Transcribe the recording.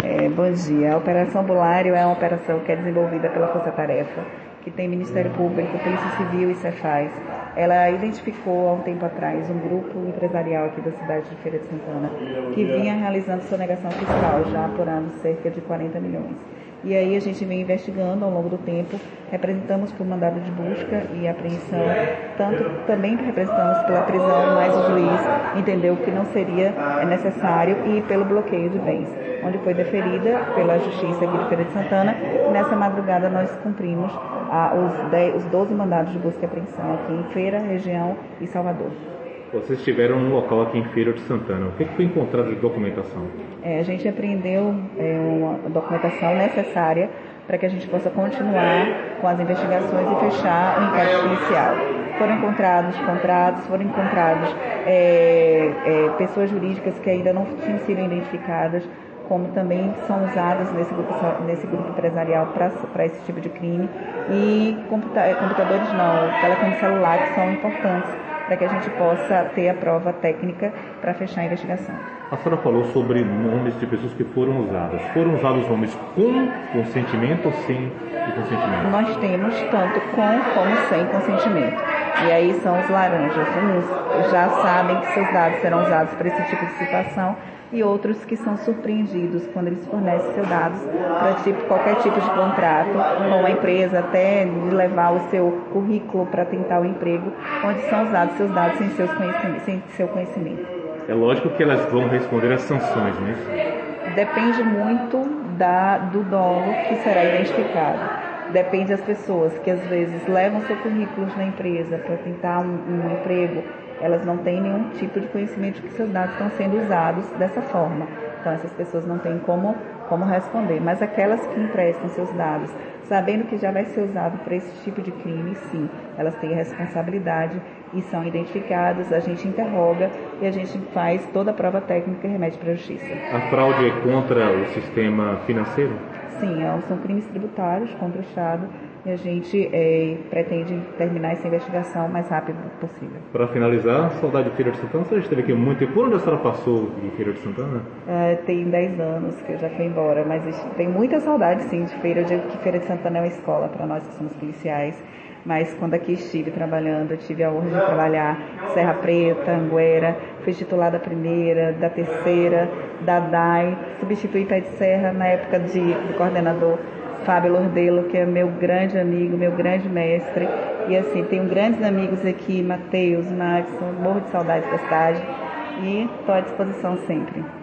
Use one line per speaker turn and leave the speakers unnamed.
Bom dia. A Operação Bulário é uma operação que é desenvolvida pela Força Tarefa, que tem Ministério Público, Polícia Civil e Cefaz. Ela identificou há um tempo atrás um grupo empresarial aqui da cidade de Feira de Santana que vinha realizando sonegação fiscal, já apurando cerca de 40 milhões. E aí a gente vem investigando ao longo do tempo, representamos por mandado de busca e apreensão, também representamos pela prisão, mas o juiz entendeu que não seria necessário e pelo bloqueio de bens, onde foi deferida pela Justiça aqui de Feira de Santana. E nessa madrugada nós cumprimos os 12 mandados de busca e apreensão aqui em Feira, região e Salvador.
Vocês estiveram no local aqui em Feira de Santana. O que foi encontrado de documentação?
A gente apreendeu uma documentação necessária para que a gente possa continuar com as investigações e fechar o inquérito inicial. Foram encontrados contratos, foram encontrados pessoas jurídicas que ainda não tinham sido identificadas, como também são usadas nesse grupo empresarial para esse tipo de crime, e computadores telefone celular, que são importantes para que a gente possa ter a prova técnica para fechar a investigação.
A senhora falou sobre nomes de pessoas que foram usadas. Foram usados nomes com consentimento ou sem consentimento?
Nós temos tanto com como sem consentimento. E aí são os laranjas. Uns já sabem que seus dados serão usados para esse tipo de situação, e outros que são surpreendidos quando eles fornecem seus dados para qualquer tipo de contrato com a empresa, até de levar o seu currículo para tentar o emprego, onde são usados seus dados sem seu conhecimento.
É lógico que elas vão responder às sanções, não é isso?
Depende muito do dolo que será identificado. Depende das pessoas que às vezes levam seu currículo na empresa para tentar um emprego. Elas não têm nenhum tipo de conhecimento de que seus dados estão sendo usados dessa forma. Então, essas pessoas não têm como responder. Mas aquelas que emprestam seus dados, sabendo que já vai ser usado para esse tipo de crime, sim, elas têm a responsabilidade e são identificadas, a gente interroga e a gente faz toda a prova técnica e remete para a justiça.
A fraude é contra o sistema financeiro?
Sim, são crimes tributários contra o Estado. E a gente pretende terminar essa investigação o mais rápido possível.
Para finalizar, saudade de Feira de Santana, você já esteve aqui muito tempo. Onde a senhora passou em Feira de Santana?
Tem 10 anos que eu já fui embora, mas tenho muita saudade, sim, de Feira. Eu digo que Feira de Santana é uma escola para nós que somos policiais, mas quando aqui estive trabalhando, eu tive a honra de trabalhar Serra Preta, Anguera, fui titular da primeira, da terceira, da DAI, substituí Pé de Serra na época do coordenador Fábio Lordelo, que é meu grande amigo, meu grande mestre. E assim, tenho grandes amigos aqui, Matheus, Maxson, morro de saudade da cidade e estou à disposição sempre.